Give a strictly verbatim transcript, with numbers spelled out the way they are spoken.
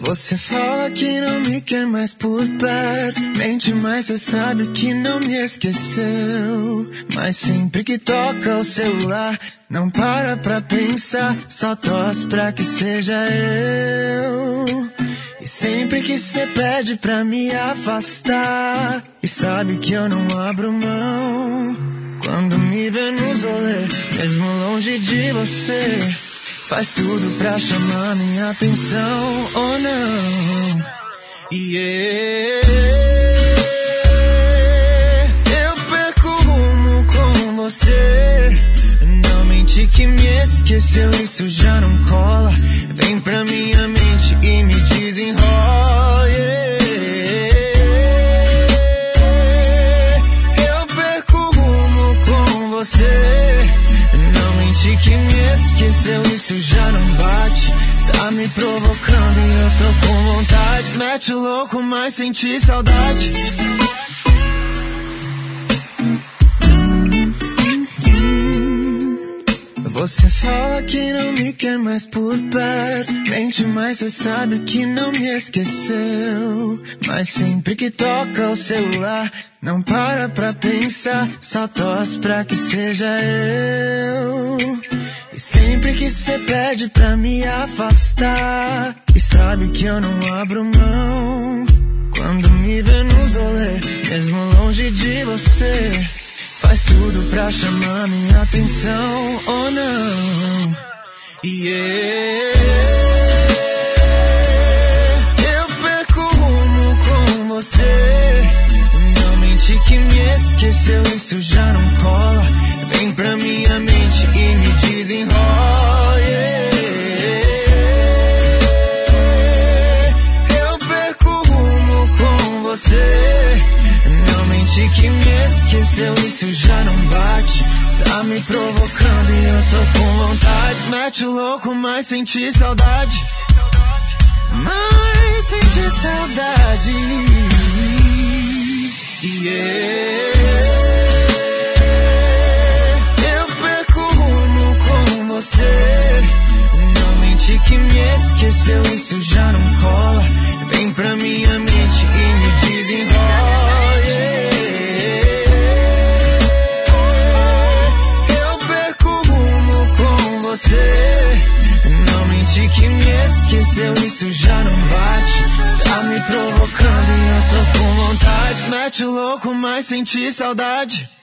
Você fala que não me quer mais por perto, mente, mas cê sabe que não me esqueceu. Mas sempre que toca o celular, não para pra pensar, só torce pra que seja eu. E sempre que cê pede pra me afastar, e sabe que eu não abro mão, quando me vê nos rolê, mesmo longe de você, faz tudo pra chamar minha atenção, ou oh, não. Yeah. Eu perco o rumo com você, não mente que me esqueceu, isso já não cola. Vem pra minha mente e me desenrola. Yeah. Eu perco o rumo com você, não mente que me esqueceu, isso já não bate. Tá me provocando e eu tô com vontade. Mete o louco, mas senti saudade. Você fala que não me quer mais por perto, mente, mas cê sabe que não me esqueceu. Mas sempre que toca o celular, não para pra pensar, só torce pra que seja eu. E sempre que cê pede pra me afastar, e sabe que eu não abro mão, quando me vê nos rolê, mesmo longe de você, faz tudo pra chamar minha atenção, ou oh, não. Yeah. Eu perco o rumo com você, não mente que me esqueceu, isso já não cola. Vem pra minha mente e me desenrola. Yeah. Eu perco o rumo com você, não mente que me esqueceu, isso já não bate. Tá me provocando e eu tô com vontade. Mete o louco, mas senti saudade. Mas senti saudade. Yeah. Eu perco o rumo com você, não mente que me esqueceu, isso já não cola. Vem pra minha mente e me desenrola. Yeah. Eu perco o rumo com você, não mente que me esqueceu, isso já não bate. Tá me provocando e eu tô com vontade. Mete o louco, mas senti saudade.